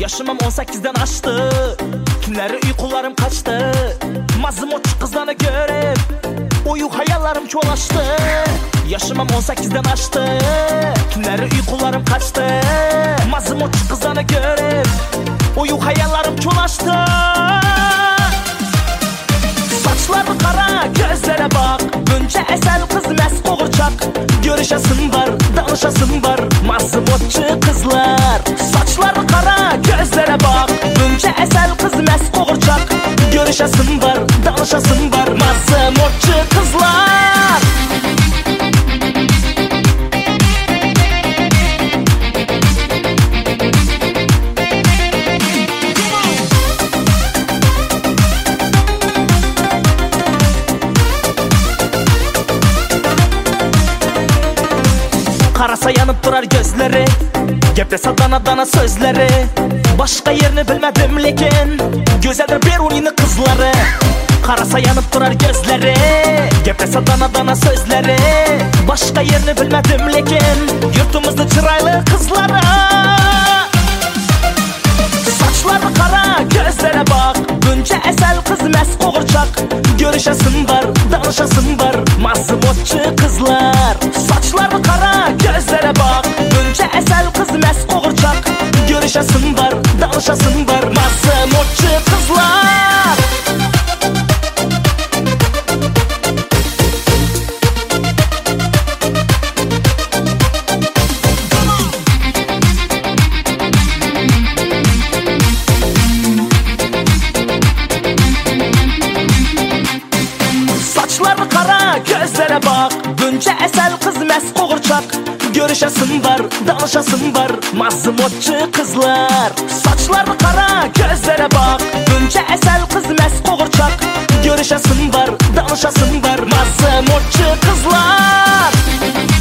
Yaşımam 18'den aştı, günleri uykularım kaçtı. Mazmutçu kızlarını görüp uyu hayallerim çoğalaştı. Yaşımam 18'den aştı, günleri uykularım kaçtı. Mazmutçu kızlarını görüp uyu hayallerim çoğalaştı. Saçları kara, gözlere bak, önce esel kız mes qoğurçak. Görüşesin var, danışasın var, mazmutçu kızlar. Saçları kara, gözlere bak, önce esel kız mes qoğurçak. Görüşesin var, danışasın var, mazmutçu kızlar. Karasa yanıp durar gözleri, geplese dana dana sözleri. Başka yerini bilmedim lekin güzeldir Berun'un kızları. Karasa yanıp durar gözleri, geplese dana dana sözleri. Başka yerini bilmedim lekin yurtumuzda çıraylı kızları. Saçları kara, gözlere bak, önce esel kız mes qoğurçak. Görüşesin var, danışasın var, mazmutçu kızlar. Saçları kara, gözlere bak, önce esel kız mes qoğurçak. Görüşesin var, danışasın var, mazmutçu kızlar. Saçları kara, gözlere bak, önce esel kız mes qoğurçak. Görüşesin var, danışasın var, mazmutçu kızlar. Saçları kara, gözlere bak, önce esel kız mes qoğurçak. Görüşesin var, danışasın var, mazmutçu kızlar.